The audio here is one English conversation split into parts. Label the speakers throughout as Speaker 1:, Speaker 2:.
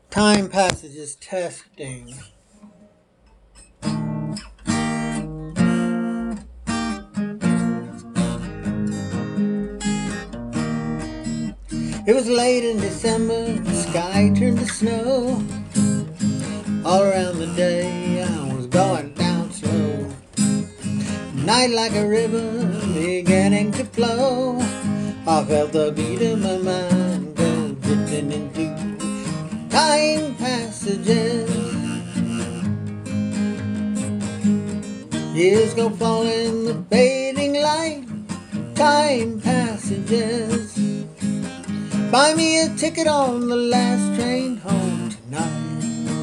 Speaker 1: Time passages testing. It was late in December, the sky turned to snow. All around the day I was going down slow. Night like a river beginning to flow. I felt the beat of my mind go drifting into time passages. Years go falling, the fading light. Time passages. Buy me a ticket on the last train home tonight.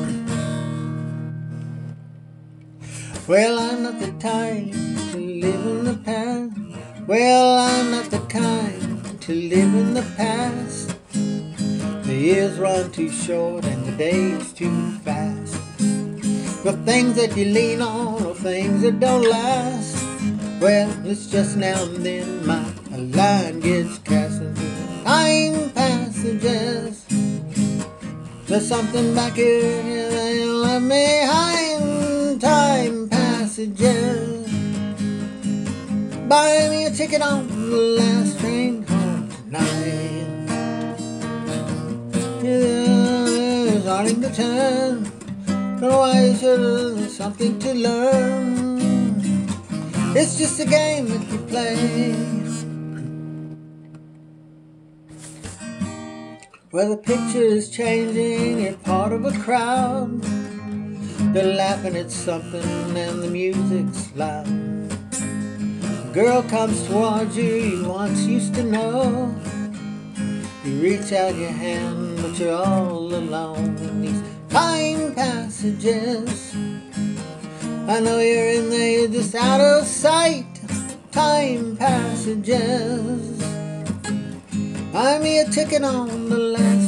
Speaker 1: Well, I'm not the type to live in the past. Well, I'm not the kind to live in the past. The years run too short and the days too fast. The things that you lean on are things that don't last. Well, it's just now and then my line gets cast into time passages. There's something back here that left behind. Time passages. Buy me a ticket on the last train home tonight. It's starting to turn. Otherwise, there's something to learn. It's just a game that you play. Well, the picture is changing, you're part of a crowd. They're laughing at something and the music's loud. A girl comes towards you once used to know. You reach out your hand, but you're all alone in these time passages. I know you're in there, you're just out of sight. Time passages. Buy me a ticket on the last